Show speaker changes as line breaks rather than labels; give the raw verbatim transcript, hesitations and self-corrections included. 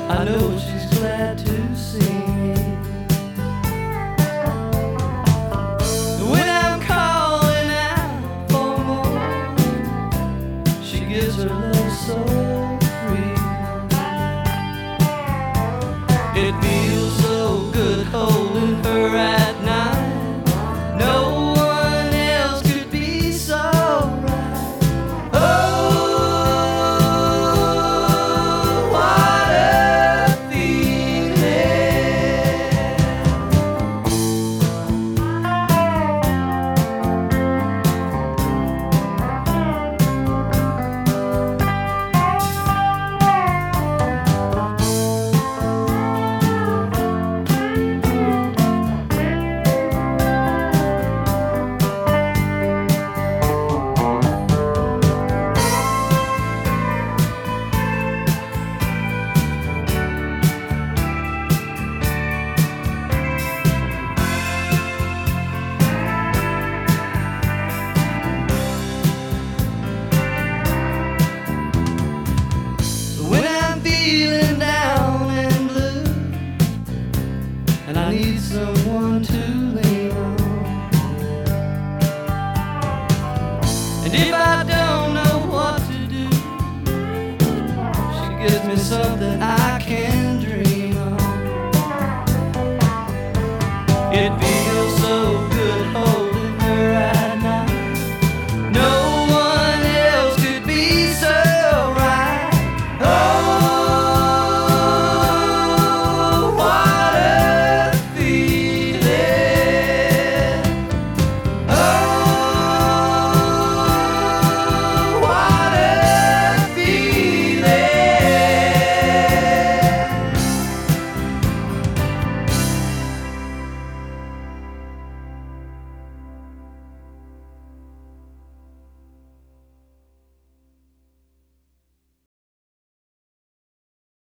I know she's glad to see me. When I'm calling out for more, she gives her love so free. It feels so good holding her at night. No one else could be so right. Oh, what a feeling. When I'm feeling down and blue, and I need someone to lean on, and if I don't know what to do, she gives me something I can